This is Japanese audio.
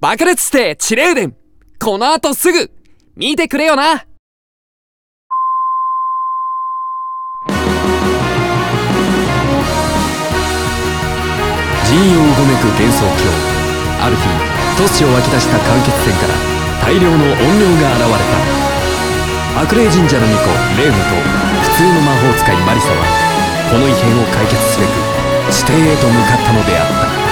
爆裂して地霊伝、この後すぐ見てくれよな。 陣容うごめく幻想郷。ある日突如湧き出した間欠泉から大量の怨霊が現れた。悪霊神社の巫女レームと普通の魔法使いマリサはこの異変を解決すべく地底へと向かったのであった。